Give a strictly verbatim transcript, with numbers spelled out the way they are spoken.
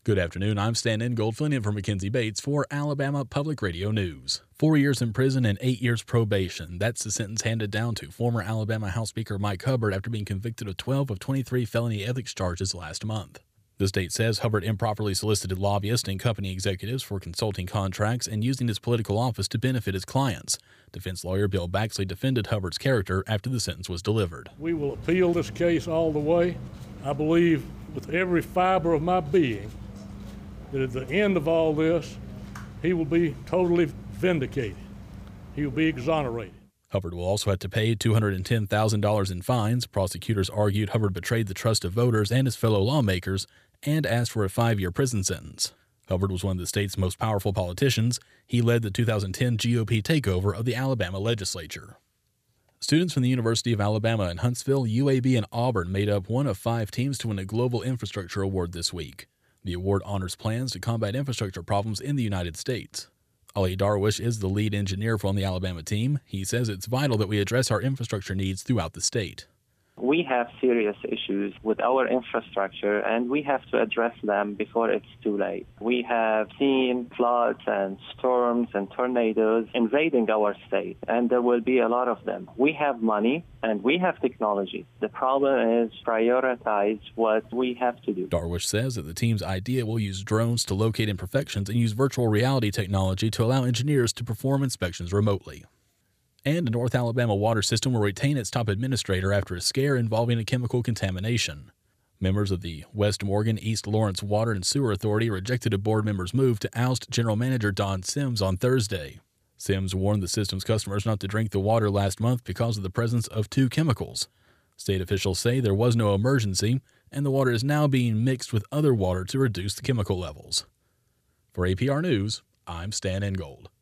Good afternoon, I'm Stan Ingold filling in for Mackenzie Bates for Alabama Public Radio News. Four years in prison and eight years probation. That's the sentence handed down to former Alabama House Speaker Mike Hubbard after being convicted of twelve of twenty-three felony ethics charges last month. The state says Hubbard improperly solicited lobbyists and company executives for consulting contracts and using his political office to benefit his clients. Defense lawyer Bill Baxley defended Hubbard's character after the sentence was delivered. We will appeal this case all the way. I believe with every fiber of my being that at the end of all this, he will be totally vindicated. He will be exonerated. Hubbard will also have to pay two hundred ten thousand dollars in fines. Prosecutors argued Hubbard betrayed the trust of voters and his fellow lawmakers and asked for a five-year prison sentence. Hubbard was one of the state's most powerful politicians. He led the two thousand ten G O P takeover of the Alabama legislature. Students from the University of Alabama in Huntsville, U A B, and Auburn made up one of five teams to win a Global Infrastructure Award this week. The award honors plans to combat infrastructure problems in the United States. Ali Darwish is the lead engineer from the Alabama team. He says it's vital that we address our infrastructure needs throughout the state. We have serious issues with our infrastructure, and we have to address them before it's too late. We have seen floods and storms and tornadoes invading our state, and there will be a lot of them. We have money, and we have technology. The problem is prioritize what we have to do. Darwish says that the team's idea will use drones to locate imperfections and use virtual reality technology to allow engineers to perform inspections remotely. And a North Alabama water system will retain its top administrator after a scare involving a chemical contamination. Members of the West Morgan East Lawrence Water and Sewer Authority rejected a board member's move to oust General Manager Don Sims on Thursday. Sims warned the system's customers not to drink the water last month because of the presence of two chemicals. State officials say there was no emergency, and the water is now being mixed with other water to reduce the chemical levels. For A P R News, I'm Stan Ingold.